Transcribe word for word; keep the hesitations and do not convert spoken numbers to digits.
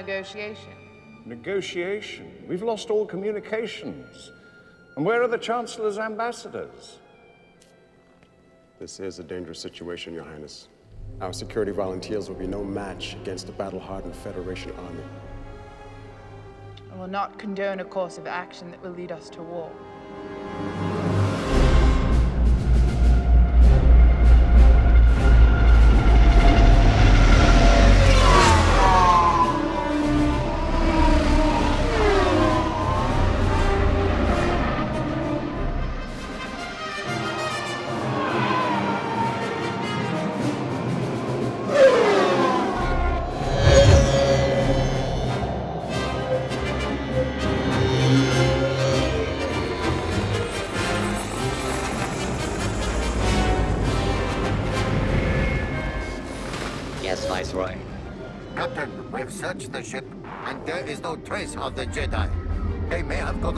negotiation. Negotiation? We've lost all communications. And where are the Chancellor's ambassadors? This is a dangerous situation, Your Highness. Our security volunteers will be no match against the battle-hardened Federation army. I will not condone a course of action that will lead us to war. Yes, Viceroy. Captain, we've searched the ship, and there is no trace of the Jedi. They may have gone